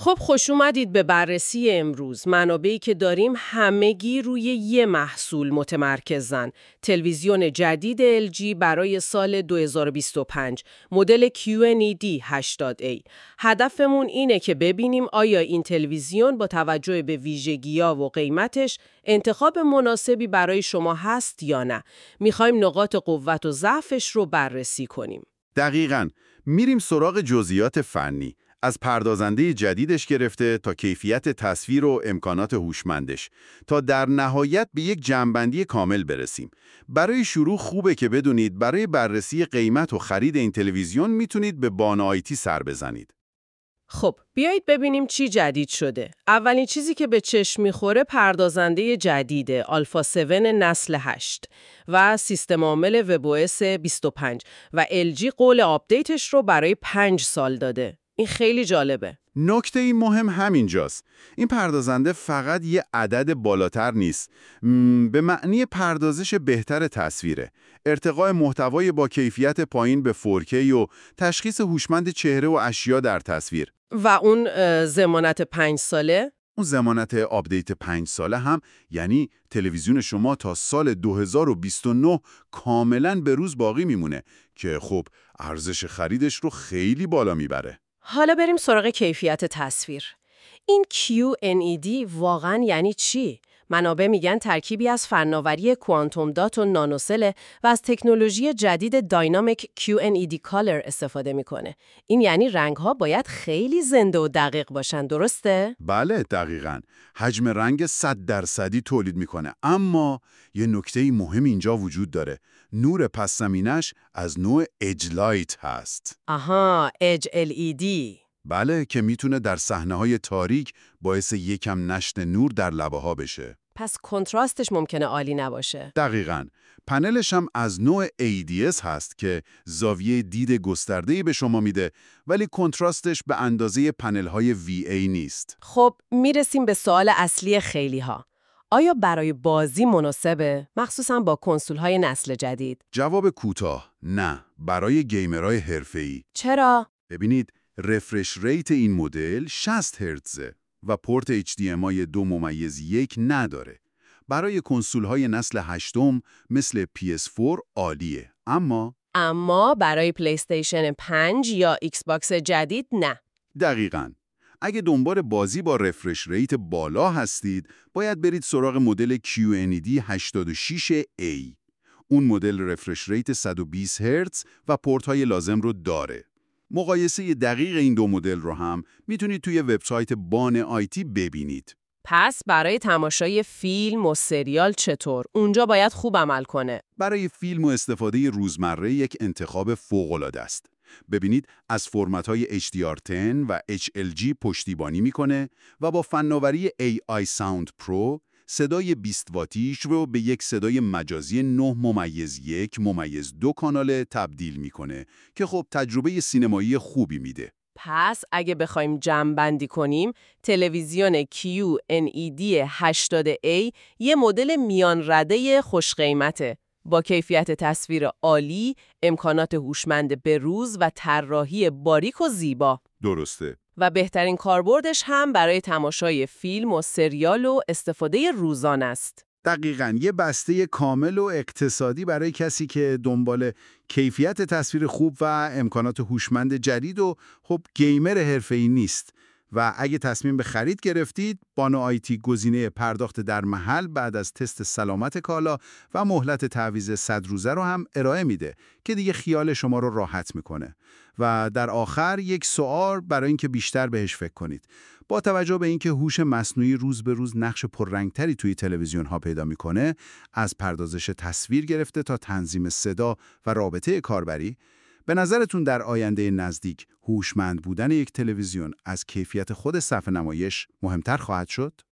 خب خوش اومدید به بررسی امروز. منابعی که داریم همگی روی یه محصول متمرکزن. تلویزیون جدید LG برای سال 2025 مدل QNED 80A. هدفمون اینه که ببینیم آیا این تلویزیون با توجه به ویژگی‌ها و قیمتش انتخاب مناسبی برای شما هست یا نه. میخوایم نقاط قوت و ضعفش رو بررسی کنیم. دقیقاً. میریم سراغ جزئیات فنی. از پردازنده جدیدش گرفته تا کیفیت تصویر و امکانات هوشمندش تا در نهایت به یک جمع‌بندی کامل برسیم. برای شروع خوبه که بدونید برای بررسی قیمت و خرید این تلویزیون میتونید به بانو آیتی سر بزنید. خب بیایید ببینیم چی جدید شده. اولین چیزی که به چشم میخوره پردازنده جدیده آلفا 7 نسل 8 و سیستم عامل وب‌او‌اس 25 و LG قول آپدیتش رو برای 5 سال داده. این خیلی جالبه. نکته این مهم همینجاست. این پردازنده فقط یه عدد بالاتر نیست. به معنی پردازش بهتر تصویره. ارتقاء محتوای با کیفیت پایین به 4K و تشخیص هوشمند چهره و اشیا در تصویر. و اون ضمانت 5 ساله؟ اون ضمانت آپدیت 5 ساله هم یعنی تلویزیون شما تا سال 2029 کاملاً به روز باقی میمونه که خب ارزش خریدش رو خیلی بالا میبره. حالا بریم سراغ کیفیت تصویر. این QNED واقعاً یعنی چی؟ منابع میگن ترکیبی از فناوری کوانتوم دات و نانوسله و از تکنولوژی جدید داینامیک QNED کالر استفاده میکنه. این یعنی رنگ‌ها باید خیلی زنده و دقیق باشن، درسته؟ بله دقیقاً. حجم رنگ 100% تولید میکنه، اما یه نکته مهم اینجا وجود داره. نور پس زمینش از نوع edge light هست. آها، Edge LED. بله، که میتونه در صحنه‌های تاریک باعث یکم نشت نور در لبه ها بشه. پس کنتراستش ممکنه عالی نباشه. دقیقاً. پنلش هم از نوع ADS هست که زاویه دید گسترده‌ای به شما میده، ولی کنتراستش به اندازه پنل‌های VA نیست. خب میرسیم به سوال اصلی خیلی ها. آیا برای بازی مناسبه؟ مخصوصا با کنسول‌های نسل جدید. جواب کوتاه، نه. برای گیمرهای حرفه‌ای. چرا؟ ببینید، رفرش ریت این مدل 60 هرتزه و پورت HDMI 2.1 نداره. برای کنسول‌های نسل هشتم مثل PS4 عالیه، اما برای پلی استیشن 5 یا ایکس باکس جدید نه. دقیقاً. اگه دنبال بازی با رفرش ریت بالا هستید، باید برید سراغ مدل QNED 86A. اون مدل رفرش ریت 120 هرتز و پورت‌های لازم رو داره. مقایسه دقیق این دو مدل رو هم میتونید توی وبسایت بان آیتی ببینید. پس برای تماشای فیلم و سریال چطور؟ اونجا باید خوب عمل کنه. برای فیلم و استفاده روزمره یک انتخاب فوق‌العاده است. ببینید از فرمت‌های HDR10 و HLG پشتیبانی میکنه و با فناوری AI Sound Pro صدای 20 واتیش رو به یک صدای مجازی 9:1:2 کانال تبدیل میکنه که خب تجربه سینمایی خوبی میده. پس اگه بخوایم جمع‌بندی کنیم، تلویزیون QNED 80A یه مدل میان رده خوش قیمته با کیفیت تصویر عالی، امکانات هوشمند به‌روز و طراحی باریک و زیبا. درسته. و بهترین کاربردش هم برای تماشای فیلم و سریال و استفاده روزانه است. دقیقاً یه بسته کامل و اقتصادی برای کسی که دنبال کیفیت تصویر خوب و امکانات هوشمند جدید و خب گیمر حرفه‌ای نیست. و اگه تصمیم به خرید گرفتید، بانو آیتی گزینه پرداخت در محل بعد از تست سلامت کالا و مهلت تعویض 100 روزه رو هم ارائه میده که دیگه خیال شما رو راحت میکنه. و در آخر یک سوال برای اینکه بیشتر بهش فکر کنید. با توجه به اینکه هوش مصنوعی روز به روز نقش پررنگتری توی تلویزیون ها پیدا میکنه، از پردازش تصویر گرفته تا تنظیم صدا و رابطه کاربری، به نظرتون در آینده نزدیک هوشمند بودن یک تلویزیون از کیفیت خود صفحه نمایش مهمتر خواهد شد؟